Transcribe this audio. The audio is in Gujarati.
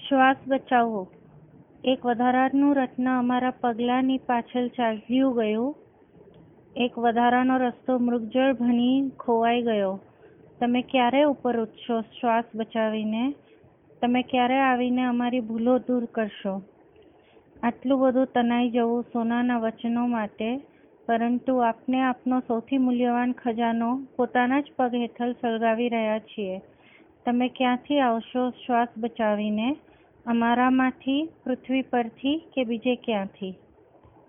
શ્વાસ બચાવવો. એક વધારાનું રત્ન અમારા પગલાંની પાછળ ચાલ્યું ગયું. એક વધારાનો રસ્તો મૃગજળ ભણી ખોવાઈ ગયો. તમે ક્યારે ઉપર ઉઠશો શ્વાસ બચાવીને? તમે ક્યારે આવીને અમારી ભૂલો દૂર કરશો? આટલું બધું તનાઈ જવું સોનાના વચનો માટે, પરંતુ આપને આપનો સૌથી મૂલ્યવાન ખજાનો પોતાના જ પગ હેઠળ સળગાવી રહ્યા છીએ. તમે ક્યાંથી આવશો શ્વાસ બચાવીને? અમારામાંથી, પૃથ્વી પરથી કે બીજે ક્યાંથી?